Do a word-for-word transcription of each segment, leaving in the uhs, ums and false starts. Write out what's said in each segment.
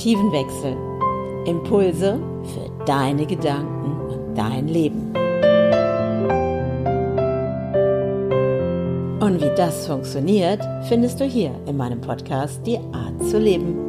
Perspektivenwechsel. Impulse für deine Gedanken und dein Leben. Und wie das funktioniert, findest du hier in meinem Podcast Die Art zu leben.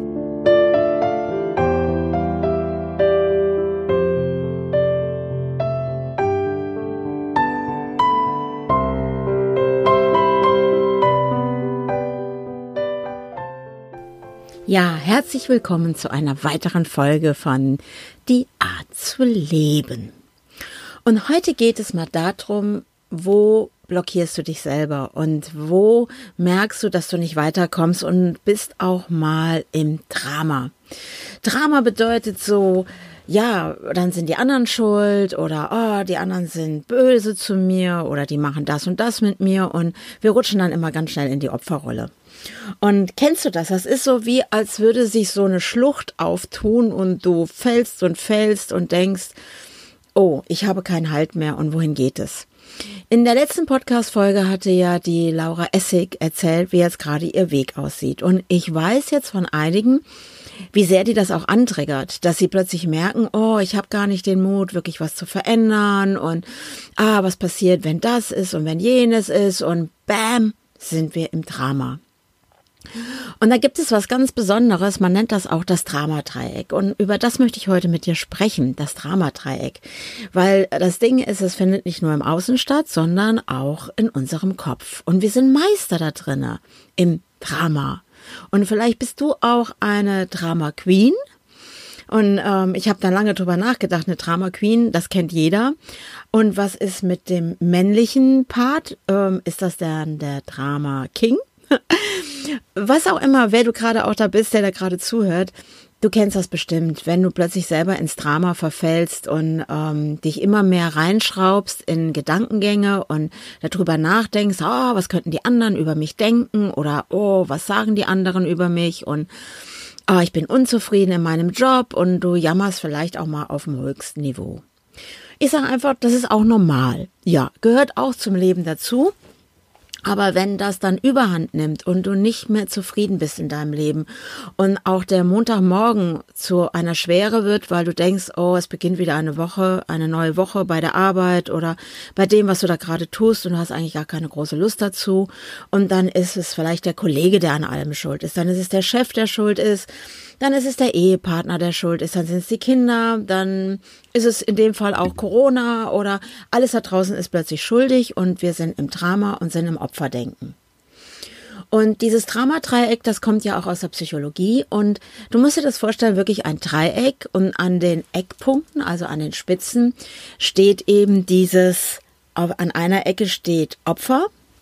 Ja, herzlich willkommen zu einer weiteren Folge von Die Art zu leben. Und heute geht es mal darum, wo blockierst du dich selber und wo merkst du, dass du nicht weiterkommst und bist auch mal im Drama. Drama bedeutet so, ja, dann sind die anderen schuld oder oh, die anderen sind böse zu mir oder die machen das und das mit mir und wir rutschen dann immer ganz schnell in die Opferrolle. Und kennst du das? Das ist so wie, als würde sich so eine Schlucht auftun und du fällst und fällst und denkst, oh, ich habe keinen Halt mehr und wohin geht es? In der letzten Podcast-Folge hatte ja die Laura Essig erzählt, wie jetzt gerade ihr Weg aussieht. Und ich weiß jetzt von einigen, wie sehr die das auch antriggert, dass sie plötzlich merken, oh, ich habe gar nicht den Mut, wirklich was zu verändern und ah, was passiert, wenn das ist und wenn jenes ist und bam, sind wir im Drama. Und da gibt es was ganz Besonderes, man nennt das auch das Dramadreieck und über das möchte ich heute mit dir sprechen, das Dramadreieck, weil das Ding ist, es findet nicht nur im Außen statt, sondern auch in unserem Kopf und wir sind Meister da drinne im Drama und vielleicht bist du auch eine Drama Queen und ähm, ich habe da lange drüber nachgedacht, eine Drama Queen, das kennt jeder und was ist mit dem männlichen Part, ähm, ist das dann der Drama King? Was auch immer, wer du gerade auch da bist, der da gerade zuhört, du kennst das bestimmt, wenn du plötzlich selber ins Drama verfällst und ähm, dich immer mehr reinschraubst in Gedankengänge und darüber nachdenkst, oh, was könnten die anderen über mich denken oder oh, was sagen die anderen über mich und oh, ich bin unzufrieden in meinem Job und du jammerst vielleicht auch mal auf dem höchsten Niveau. Ich sage einfach, das ist auch normal. Ja, gehört auch zum Leben dazu. Aber wenn das dann Überhand nimmt und du nicht mehr zufrieden bist in deinem Leben und auch der Montagmorgen zu einer Schwere wird, weil du denkst, oh, es beginnt wieder eine Woche, eine neue Woche bei der Arbeit oder bei dem, was du da gerade tust und du hast eigentlich gar keine große Lust dazu und dann ist es vielleicht der Kollege, der an allem schuld ist, dann ist es der Chef, der schuld ist, dann ist es der Ehepartner, der schuld ist, dann sind es die Kinder, dann ist es in dem Fall auch Corona oder alles da draußen ist plötzlich schuldig und wir sind im Drama und sind im Opferdenken. Und dieses Dramadreieck, das kommt ja auch aus der Psychologie und du musst dir das vorstellen, wirklich ein Dreieck und an den Eckpunkten, also an den Spitzen, steht eben dieses, an einer Ecke steht Opfer,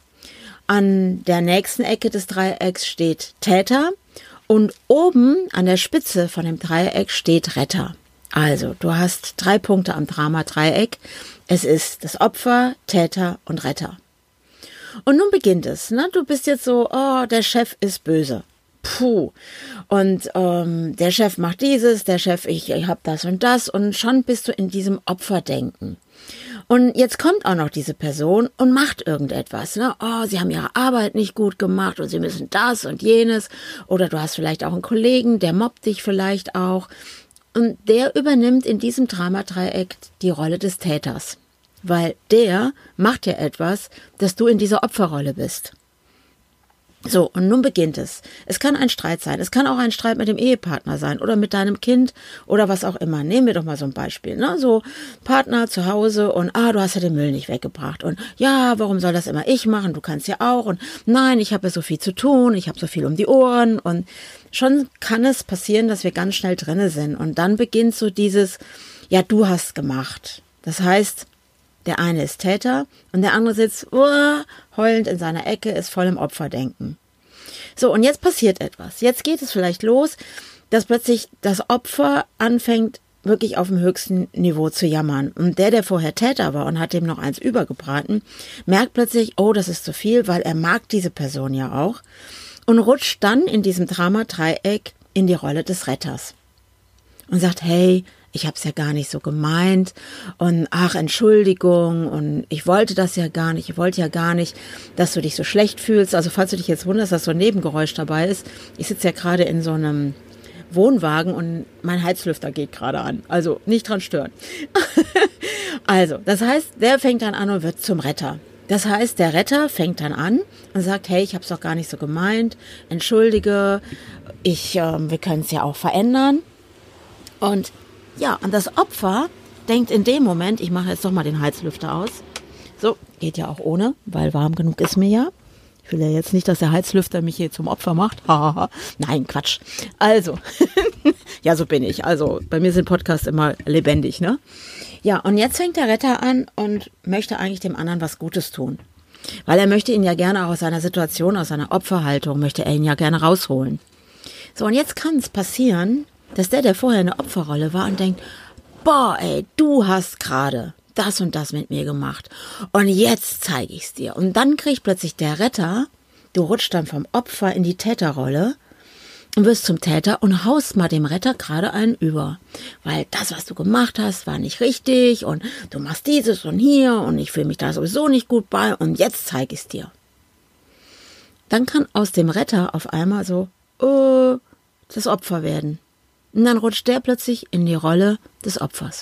an der nächsten Ecke des Dreiecks steht Täter und oben an der Spitze von dem Dreieck steht Retter. Also, du hast drei Punkte am Dramadreieck. Es ist das Opfer, Täter und Retter. Und nun beginnt es. Ne? Du bist jetzt so, oh, der Chef ist böse. Puh. Und ähm, der Chef macht dieses, der Chef, ich, ich hab das und das. Und schon bist du in diesem Opferdenken. Und jetzt kommt auch noch diese Person und macht irgendetwas. Ne? Oh, sie haben ihre Arbeit nicht gut gemacht und sie müssen das und jenes. Oder du hast vielleicht auch einen Kollegen, der mobbt dich vielleicht auch. Und der übernimmt in diesem Dramadreieck die Rolle des Täters. Weil der macht ja etwas, dass du in dieser Opferrolle bist. So, und nun beginnt es. Es kann ein Streit sein. Es kann auch ein Streit mit dem Ehepartner sein oder mit deinem Kind oder was auch immer. Nehmen wir doch mal so ein Beispiel. Ne? So Partner zu Hause und ah, du hast ja den Müll nicht weggebracht. Und ja, warum soll das immer ich machen? Du kannst ja auch. Und nein, ich habe ja so viel zu tun. Ich habe so viel um die Ohren. Und schon kann es passieren, dass wir ganz schnell drinne sind. Und dann beginnt so dieses, ja, du hast gemacht. Das heißt, der eine ist Täter und der andere sitzt uh, heulend in seiner Ecke, ist voll im Opferdenken. So, und jetzt passiert etwas. Jetzt geht es vielleicht los, dass plötzlich das Opfer anfängt, wirklich auf dem höchsten Niveau zu jammern. Und der, der vorher Täter war und hat dem noch eins übergebraten, merkt plötzlich, oh, das ist zu viel, weil er mag diese Person ja auch und rutscht dann in diesem Dramadreieck in die Rolle des Retters und sagt, hey, ich habe es ja gar nicht so gemeint und ach, Entschuldigung und ich wollte das ja gar nicht, ich wollte ja gar nicht, dass du dich so schlecht fühlst. Also falls du dich jetzt wunderst, dass so ein Nebengeräusch dabei ist, ich sitze ja gerade in so einem Wohnwagen und mein Heizlüfter geht gerade an. Also nicht dran stören. Also, das heißt, der fängt dann an und wird zum Retter. Das heißt, der Retter fängt dann an und sagt, hey, ich habe es doch gar nicht so gemeint, entschuldige, ich, äh, wir können es ja auch verändern. Und ja, und das Opfer denkt in dem Moment, ich mache jetzt doch mal den Heizlüfter aus. So, geht ja auch ohne, weil warm genug ist mir ja. Ich will ja jetzt nicht, dass der Heizlüfter mich hier zum Opfer macht. Nein, Quatsch. Also, ja, so bin ich. Also, bei mir sind Podcasts immer lebendig, ne? Ja, und jetzt fängt der Retter an und möchte eigentlich dem anderen was Gutes tun. Weil er möchte ihn ja gerne auch aus seiner Situation, aus seiner Opferhaltung, möchte er ihn ja gerne rausholen. So, und jetzt kann es passieren, dass der, der vorher in der Opferrolle war und denkt, boah, ey, du hast gerade das und das mit mir gemacht und jetzt zeige ich es dir. Und dann kriegt plötzlich der Retter, du rutschst dann vom Opfer in die Täterrolle und wirst zum Täter und haust mal dem Retter gerade einen über. Weil das, was du gemacht hast, war nicht richtig und du machst dieses und hier und ich fühle mich da sowieso nicht gut bei und jetzt zeige ich es dir. Dann kann aus dem Retter auf einmal so äh, das Opfer werden. Und dann rutscht der plötzlich in die Rolle des Opfers.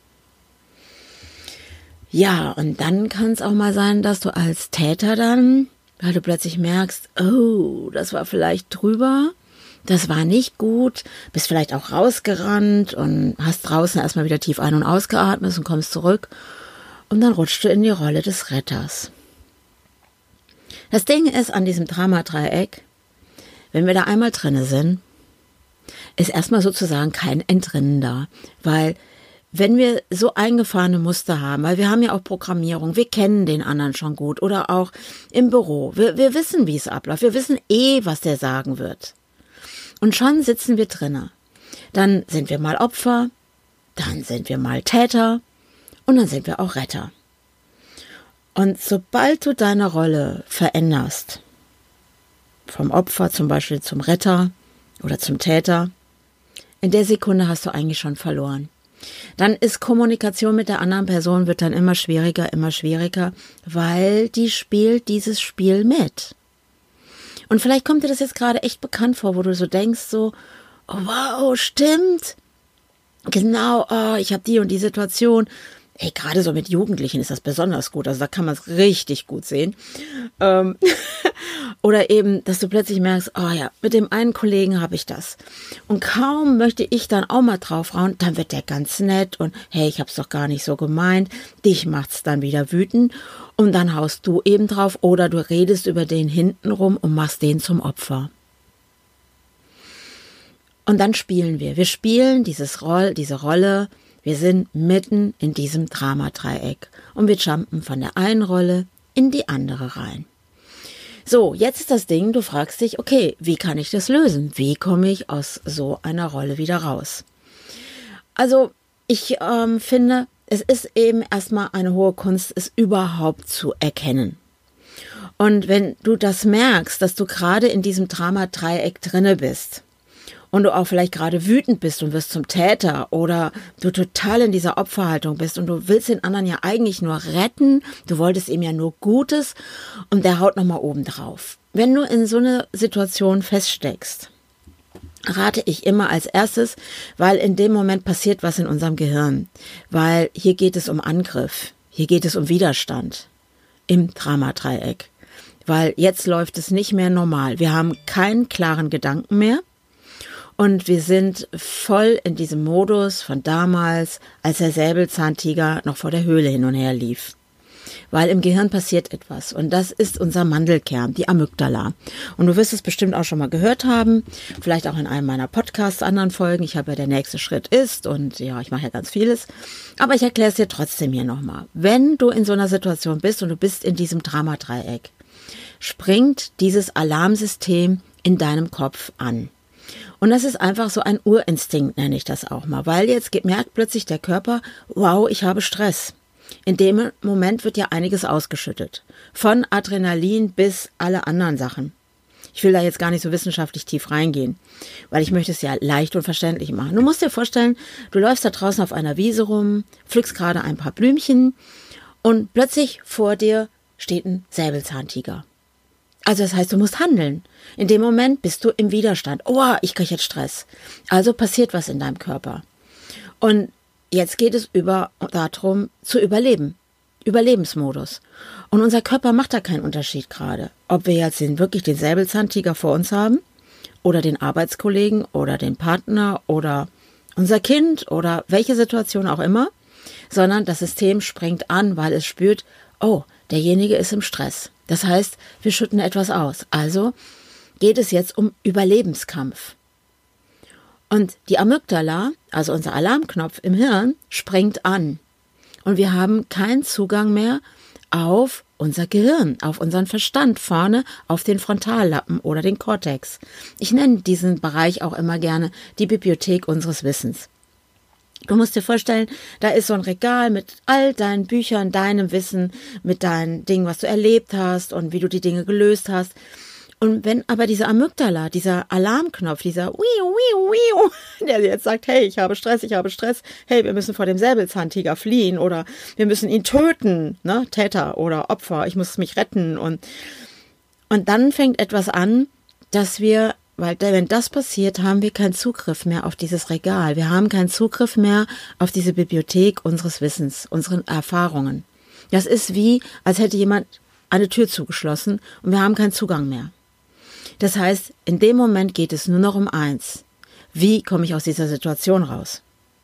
Ja, und dann kann es auch mal sein, dass du als Täter dann, weil du plötzlich merkst, oh, das war vielleicht drüber, das war nicht gut, bist vielleicht auch rausgerannt und hast draußen erstmal wieder tief ein- und ausgeatmet und kommst zurück und dann rutschst du in die Rolle des Retters. Das Ding ist an diesem Dramadreieck, wenn wir da einmal drinne sind, ist erstmal sozusagen kein Entrinnen da, weil wenn wir so eingefahrene Muster haben, weil wir haben ja auch Programmierung, wir kennen den anderen schon gut oder auch im Büro, wir, wir wissen, wie es abläuft, wir wissen eh, was der sagen wird. Und schon sitzen wir drinne. Dann sind wir mal Opfer, dann sind wir mal Täter und dann sind wir auch Retter. Und sobald du deine Rolle veränderst, vom Opfer zum Beispiel zum Retter oder zum Täter, in der Sekunde hast du eigentlich schon verloren. Dann ist Kommunikation mit der anderen Person wird dann immer schwieriger, immer schwieriger, weil die spielt dieses Spiel mit. Und vielleicht kommt dir das jetzt gerade echt bekannt vor, wo du so denkst, so, oh, wow, stimmt, genau, oh, ich habe die und die Situation. Ey, gerade so mit Jugendlichen ist das besonders gut, also da kann man es richtig gut sehen. Ähm Oder eben, dass du plötzlich merkst, oh ja, mit dem einen Kollegen habe ich das. Und kaum möchte ich dann auch mal draufhauen, dann wird der ganz nett und hey, ich habe es doch gar nicht so gemeint. Dich macht's dann wieder wütend und dann haust du eben drauf oder du redest über den hintenrum und machst den zum Opfer. Und dann spielen wir. Wir spielen dieses Roll, diese Rolle. Wir sind mitten in diesem Dramadreieck und wir jumpen von der einen Rolle in die andere rein. So, jetzt ist das Ding, du fragst dich, okay, wie kann ich das lösen? Wie komme ich aus so einer Rolle wieder raus? Also, ich ähm, finde, es ist eben erstmal eine hohe Kunst, es überhaupt zu erkennen. Und wenn du das merkst, dass du gerade in diesem Dramadreieck drinne bist und du auch vielleicht gerade wütend bist und wirst zum Täter oder du total in dieser Opferhaltung bist und du willst den anderen ja eigentlich nur retten, du wolltest ihm ja nur Gutes und der haut nochmal oben drauf. Wenn du in so einer Situation feststeckst, rate ich immer als erstes, weil in dem Moment passiert was in unserem Gehirn, weil hier geht es um Angriff, hier geht es um Widerstand im Dramadreieck, weil jetzt läuft es nicht mehr normal. Wir haben keinen klaren Gedanken mehr. Und wir sind voll in diesem Modus von damals, als der Säbelzahntiger noch vor der Höhle hin und her lief. Weil im Gehirn passiert etwas. Und das ist unser Mandelkern, die Amygdala. Und du wirst es bestimmt auch schon mal gehört haben. Vielleicht auch in einem meiner Podcasts, anderen Folgen. Ich habe ja, der nächste Schritt ist. Und ja, ich mache ja ganz vieles. Aber ich erkläre es dir trotzdem hier nochmal. Wenn du in so einer Situation bist und du bist in diesem Dramadreieck, springt dieses Alarmsystem in deinem Kopf an. Und das ist einfach so ein Urinstinkt, nenne ich das auch mal, weil jetzt merkt plötzlich der Körper, wow, ich habe Stress. In dem Moment wird ja einiges ausgeschüttet, von Adrenalin bis alle anderen Sachen. Ich will da jetzt gar nicht so wissenschaftlich tief reingehen, weil ich möchte es ja leicht und verständlich machen. Du musst dir vorstellen, du läufst da draußen auf einer Wiese rum, pflückst gerade ein paar Blümchen und plötzlich vor dir steht ein Säbelzahntiger. Also das heißt, du musst handeln. In dem Moment bist du im Widerstand. Oh, ich kriege jetzt Stress. Also passiert was in deinem Körper. Und jetzt geht es über darum, zu überleben. Überlebensmodus. Und unser Körper macht da keinen Unterschied gerade. Ob wir jetzt den, wirklich den Säbelzahntiger vor uns haben oder den Arbeitskollegen oder den Partner oder unser Kind oder welche Situation auch immer, sondern das System springt an, weil es spürt, oh, derjenige ist im Stress. Das heißt, wir schütten etwas aus. Also geht es jetzt um Überlebenskampf. Und die Amygdala, also unser Alarmknopf im Hirn, springt an. Und wir haben keinen Zugang mehr auf unser Gehirn, auf unseren Verstand vorne, auf den Frontallappen oder den Kortex. Ich nenne diesen Bereich auch immer gerne die Bibliothek unseres Wissens. Du musst dir vorstellen, da ist so ein Regal mit all deinen Büchern, deinem Wissen, mit deinen Dingen, was du erlebt hast und wie du die Dinge gelöst hast. Und wenn aber diese Amygdala, dieser Alarmknopf, dieser Wiu, Wiu, Wiu, der jetzt sagt, hey, ich habe Stress, ich habe Stress, hey, wir müssen vor dem Säbelzahntiger fliehen oder wir müssen ihn töten, ne, Täter oder Opfer, ich muss mich retten. Und, und dann fängt etwas an, dass wir, weil wenn das passiert, haben wir keinen Zugriff mehr auf dieses Regal. Wir haben keinen Zugriff mehr auf diese Bibliothek unseres Wissens, unseren Erfahrungen. Das ist wie, als hätte jemand eine Tür zugeschlossen und wir haben keinen Zugang mehr. Das heißt, in dem Moment geht es nur noch um eins. Wie komme ich aus dieser Situation raus?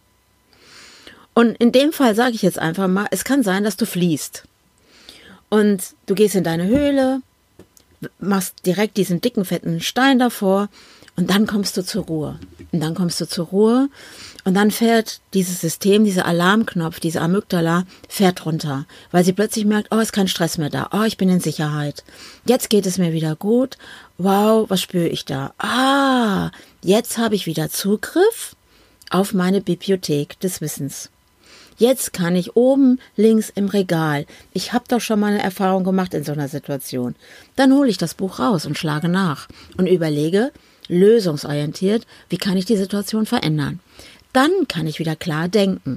Und in dem Fall sage ich jetzt einfach mal, es kann sein, dass du fliehst. Und du gehst in deine Höhle, machst direkt diesen dicken, fetten Stein davor und dann kommst du zur Ruhe. Und dann kommst du zur Ruhe und dann fährt dieses System, dieser Alarmknopf, diese Amygdala, fährt runter, weil sie plötzlich merkt, oh, ist kein Stress mehr da, oh, ich bin in Sicherheit. Jetzt geht es mir wieder gut. Wow, was spüre ich da? Ah, jetzt habe ich wieder Zugriff auf meine Bibliothek des Wissens. Jetzt kann ich oben links im Regal, ich habe doch schon mal eine Erfahrung gemacht in so einer Situation, dann hole ich das Buch raus und schlage nach und überlege, lösungsorientiert, wie kann ich die Situation verändern. Dann kann ich wieder klar denken.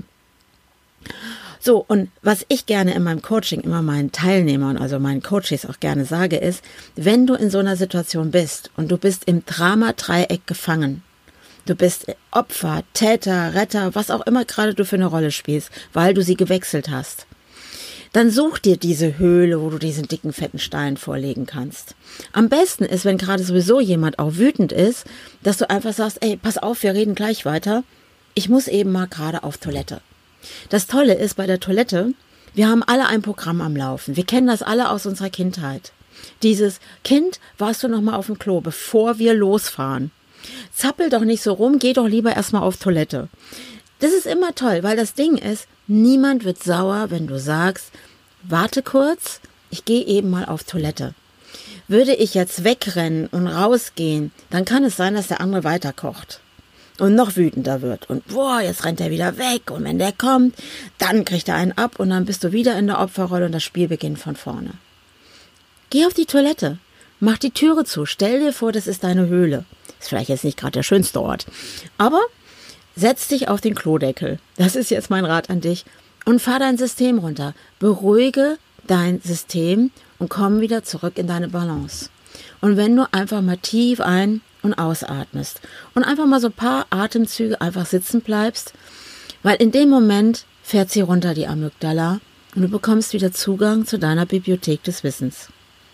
So, und was ich gerne in meinem Coaching immer meinen Teilnehmern, also meinen Coaches auch gerne sage, ist, wenn du in so einer Situation bist und du bist im Drama-Dreieck gefangen, du bist Opfer, Täter, Retter, was auch immer gerade du für eine Rolle spielst, weil du sie gewechselt hast, dann such dir diese Höhle, wo du diesen dicken, fetten Stein vorlegen kannst. Am besten ist, wenn gerade sowieso jemand auch wütend ist, dass du einfach sagst, ey, pass auf, wir reden gleich weiter. Ich muss eben mal gerade auf Toilette. Das Tolle ist bei der Toilette, wir haben alle ein Programm am Laufen. Wir kennen das alle aus unserer Kindheit. Dieses Kind, warst du noch mal auf dem Klo, bevor wir losfahren. Zappel doch nicht so rum, geh doch lieber erstmal auf Toilette. Das ist immer toll, weil das Ding ist, niemand wird sauer, wenn du sagst, warte kurz, ich gehe eben mal auf Toilette. Würde ich jetzt wegrennen und rausgehen, dann kann es sein, dass der andere weiterkocht und noch wütender wird. Und boah, jetzt rennt er wieder weg und wenn der kommt, dann kriegt er einen ab und dann bist du wieder in der Opferrolle und das Spiel beginnt von vorne. Geh auf die Toilette, mach die Türe zu, stell dir vor, das ist deine Höhle. Ist vielleicht jetzt nicht gerade der schönste Ort, aber setz dich auf den Klodeckel. Das ist jetzt mein Rat an dich. Und fahr dein System runter. Beruhige dein System und komm wieder zurück in deine Balance. Und wenn du einfach mal tief ein- und ausatmest und einfach mal so ein paar Atemzüge einfach sitzen bleibst, weil in dem Moment fährt sie runter, die Amygdala, und du bekommst wieder Zugang zu deiner Bibliothek des Wissens.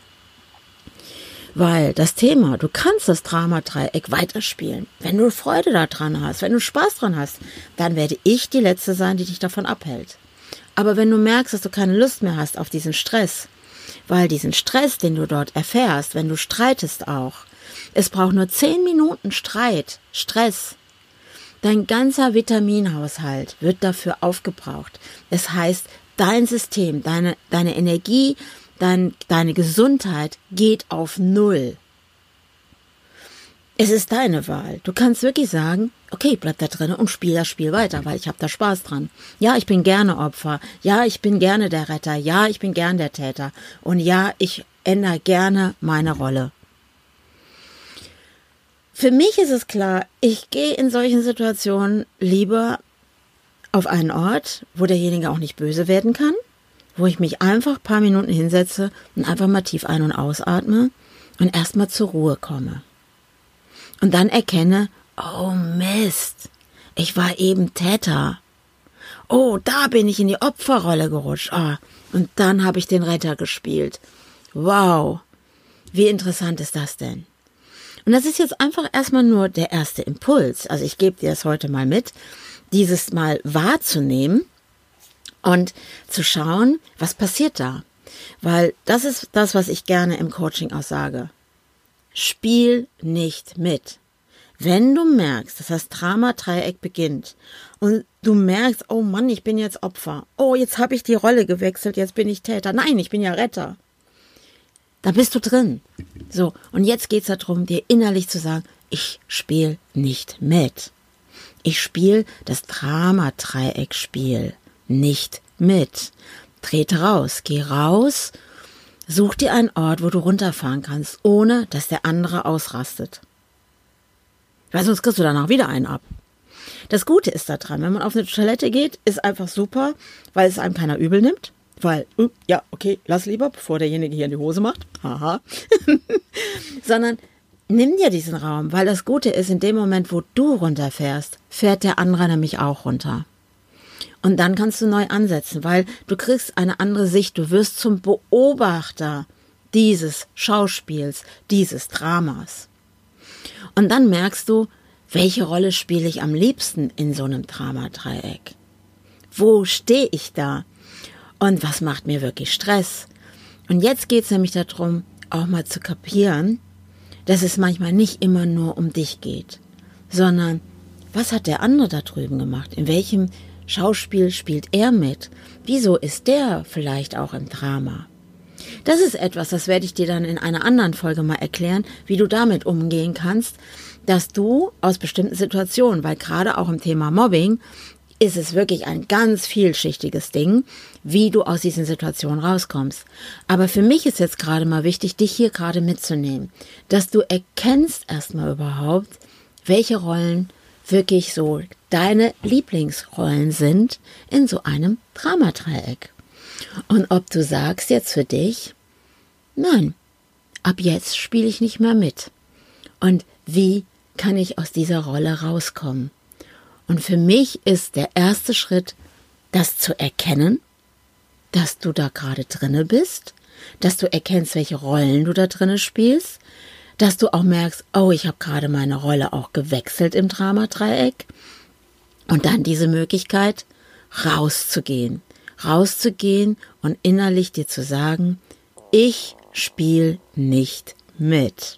Weil das Thema, du kannst das Drama-Dreieck weiterspielen. Wenn du Freude daran hast, wenn du Spaß dran hast, dann werde ich die Letzte sein, die dich davon abhält. Aber wenn du merkst, dass du keine Lust mehr hast auf diesen Stress, weil diesen Stress, den du dort erfährst, wenn du streitest auch, es braucht nur zehn Minuten Streit, Stress. Dein ganzer Vitaminhaushalt wird dafür aufgebraucht. Es heißt, dein System, deine, deine Energie, dein, deine Gesundheit geht auf Null. Es ist deine Wahl. Du kannst wirklich sagen, okay, bleib da drin und spiel das Spiel weiter, weil ich habe da Spaß dran. Ja, ich bin gerne Opfer. Ja, ich bin gerne der Retter. Ja, ich bin gern der Täter. Und ja, ich ändere gerne meine Rolle. Für mich ist es klar, ich gehe in solchen Situationen lieber auf einen Ort, wo derjenige auch nicht böse werden kann, wo ich mich einfach ein paar Minuten hinsetze und einfach mal tief ein- und ausatme und erstmal zur Ruhe komme. Und dann erkenne, oh Mist, ich war eben Täter. Oh, da bin ich in die Opferrolle gerutscht. Oh, und dann habe ich den Retter gespielt. Wow, wie interessant ist das denn? Und das ist jetzt einfach erstmal nur der erste Impuls. Also ich gebe dir das heute mal mit, dieses mal wahrzunehmen und zu schauen, was passiert da. Weil das ist das, was ich gerne im Coaching auch sage. Spiel nicht mit. Wenn du merkst, dass das Drama-Dreieck beginnt und du merkst, oh Mann, ich bin jetzt Opfer. Oh, jetzt habe ich die Rolle gewechselt, jetzt bin ich Täter. Nein, ich bin ja Retter. Da bist du drin. So, und jetzt geht's darum, dir innerlich zu sagen, ich spiele nicht mit. Ich spiele das Drama-Dreieck-Spiel nicht mit. Trete raus, geh raus, such dir einen Ort, wo du runterfahren kannst, ohne dass der andere ausrastet. Weil sonst kriegst du danach wieder einen ab. Das Gute ist daran, wenn man auf eine Toilette geht, ist einfach super, weil es einem keiner übel nimmt. Weil, uh, ja, okay, lass lieber, bevor derjenige hier in die Hose macht. Haha. Sondern nimm dir diesen Raum, weil das Gute ist, in dem Moment, wo du runterfährst, fährt der andere nämlich auch runter. Und dann kannst du neu ansetzen, weil du kriegst eine andere Sicht. Du wirst zum Beobachter dieses Schauspiels, dieses Dramas. Und dann merkst du, welche Rolle spiele ich am liebsten in so einem Dramadreieck? Wo stehe ich da? Und was macht mir wirklich Stress? Und jetzt geht es nämlich darum, auch mal zu kapieren, dass es manchmal nicht immer nur um dich geht, sondern was hat der andere da drüben gemacht? In welchem Schauspiel spielt er mit? Wieso ist der vielleicht auch im Drama? Das ist etwas, das werde ich dir dann in einer anderen Folge mal erklären, wie du damit umgehen kannst, dass du aus bestimmten Situationen, weil gerade auch im Thema Mobbing ist es wirklich ein ganz vielschichtiges Ding, wie du aus diesen Situationen rauskommst. Aber für mich ist jetzt gerade mal wichtig, dich hier gerade mitzunehmen, dass du erkennst erstmal überhaupt, welche Rollen wirklich so deine Lieblingsrollen sind in so einem Dramadreieck. Und ob du sagst jetzt für dich, nein, ab jetzt spiele ich nicht mehr mit. Und wie kann ich aus dieser Rolle rauskommen? Und für mich ist der erste Schritt, das zu erkennen, dass du da gerade drinne bist, dass du erkennst, welche Rollen du da drinne spielst, dass du auch merkst, oh, ich habe gerade meine Rolle auch gewechselt im Dramadreieck. Und dann diese Möglichkeit, rauszugehen. Rauszugehen und innerlich dir zu sagen, ich spiele nicht mit.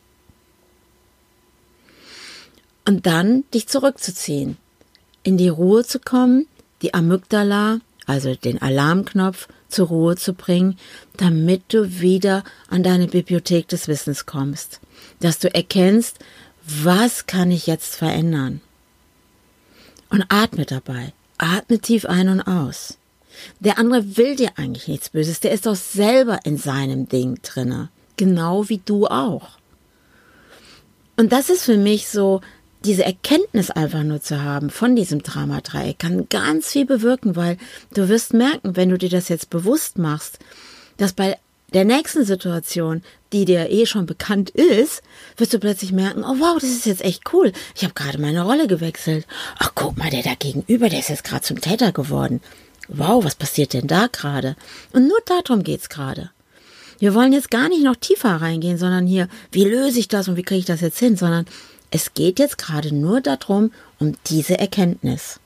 Und dann dich zurückzuziehen, in die Ruhe zu kommen, die Amygdala, also den Alarmknopf, zur Ruhe zu bringen, damit du wieder an deine Bibliothek des Wissens kommst. Dass du erkennst, was kann ich jetzt verändern? Und atme dabei. Atme tief ein und aus. Der andere will dir eigentlich nichts Böses. Der ist doch selber in seinem Ding drinne. Genau wie du auch. Und das ist für mich so, diese Erkenntnis einfach nur zu haben von diesem Dramadreieck kann ganz viel bewirken, weil du wirst merken, wenn du dir das jetzt bewusst machst, dass bei der nächsten Situation, die dir eh schon bekannt ist, wirst du plötzlich merken, oh wow, das ist jetzt echt cool. Ich habe gerade meine Rolle gewechselt. Ach, guck mal, der da gegenüber, der ist jetzt gerade zum Täter geworden. Wow, was passiert denn da gerade? Und nur darum geht's gerade. Wir wollen jetzt gar nicht noch tiefer reingehen, sondern hier, wie löse ich das und wie kriege ich das jetzt hin, sondern es geht jetzt gerade nur darum, um diese Erkenntnis.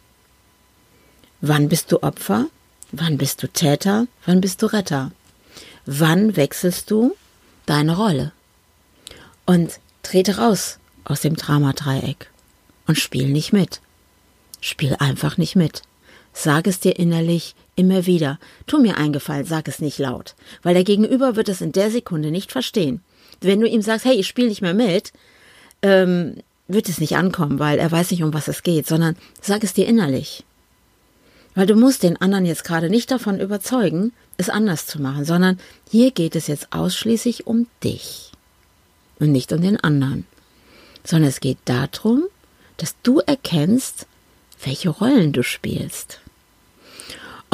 Wann bist du Opfer? Wann bist du Täter? Wann bist du Retter? Wann wechselst du deine Rolle? Und trete raus aus dem Dramadreieck und spiel nicht mit. Spiel einfach nicht mit. Sag es dir innerlich immer wieder. Tu mir einen Gefallen, sag es nicht laut, weil der Gegenüber wird es in der Sekunde nicht verstehen. Wenn du ihm sagst, hey, ich spiele nicht mehr mit, ähm, wird es nicht ankommen, weil er weiß nicht, um was es geht, sondern sag es dir innerlich. Weil du musst den anderen jetzt gerade nicht davon überzeugen, es anders zu machen, sondern hier geht es jetzt ausschließlich um dich und nicht um den anderen, sondern es geht darum, dass du erkennst, welche Rollen du spielst. Und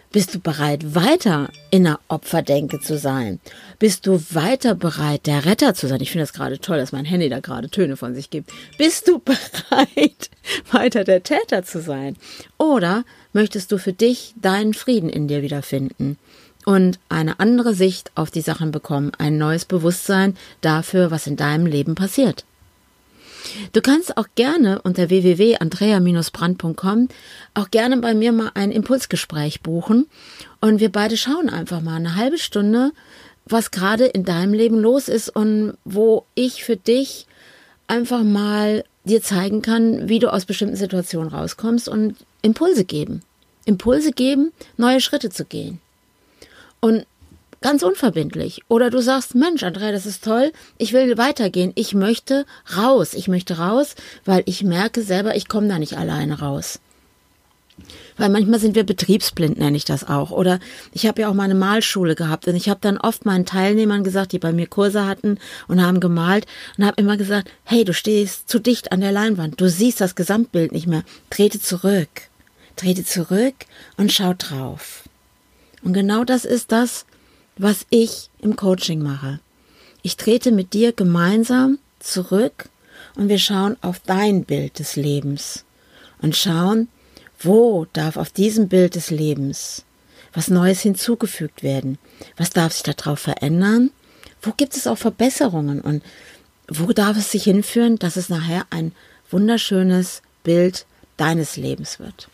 Bist du bereit, weiter in der Opferdenke zu sein? Bist du weiter bereit, der Retter zu sein? Ich finde das gerade toll, dass mein Handy da gerade Töne von sich gibt. Bist du bereit, weiter der Täter zu sein? Oder möchtest du für dich deinen Frieden in dir wiederfinden und eine andere Sicht auf die Sachen bekommen, ein neues Bewusstsein dafür, was in deinem Leben passiert? Du kannst auch gerne unter w w w punkt andrea Bindestrich brand punkt com auch gerne bei mir mal ein Impulsgespräch buchen und wir beide schauen einfach mal eine halbe Stunde, was gerade in deinem Leben los ist und wo ich für dich einfach mal dir zeigen kann, wie du aus bestimmten Situationen rauskommst und Impulse geben. Impulse geben, neue Schritte zu gehen. Und ganz unverbindlich. Oder du sagst, Mensch, Andrea, das ist toll, ich will weitergehen, ich möchte raus, ich möchte raus, weil ich merke selber, ich komme da nicht alleine raus. Weil manchmal sind wir betriebsblind, nenne ich das auch. Oder ich habe ja auch mal eine Malschule gehabt und ich habe dann oft meinen Teilnehmern gesagt, die bei mir Kurse hatten und haben gemalt und habe immer gesagt, hey, du stehst zu dicht an der Leinwand, du siehst das Gesamtbild nicht mehr, trete zurück, trete zurück und schau drauf. Und genau das ist das, was ich im Coaching mache. Ich trete mit dir gemeinsam zurück und wir schauen auf dein Bild des Lebens und schauen, wo darf auf diesem Bild des Lebens was Neues hinzugefügt werden, was darf sich darauf verändern, wo gibt es auch Verbesserungen und wo darf es sich hinführen, dass es nachher ein wunderschönes Bild deines Lebens wird.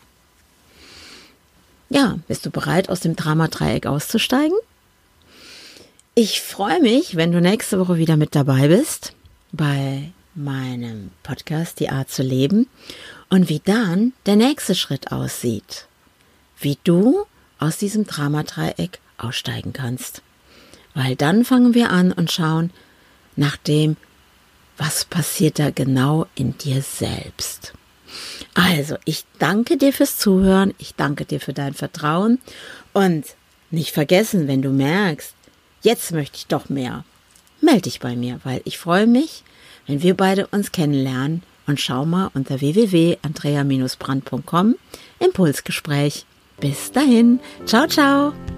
Ja, bist du bereit, aus dem Dramadreieck auszusteigen? Ich freue mich, wenn du nächste Woche wieder mit dabei bist bei meinem Podcast Die Art zu leben und wie dann der nächste Schritt aussieht, wie du aus diesem Dramadreieck aussteigen kannst. Weil dann fangen wir an und schauen nach dem, was passiert da genau in dir selbst. Also, ich danke dir fürs Zuhören, ich danke dir für dein Vertrauen und nicht vergessen, wenn du merkst, jetzt möchte ich doch mehr. Melde dich bei mir, weil ich freue mich, wenn wir beide uns kennenlernen und schau mal unter w w w punkt andrea Bindestrich brand punkt com Impulsgespräch. Bis dahin. Ciao, ciao.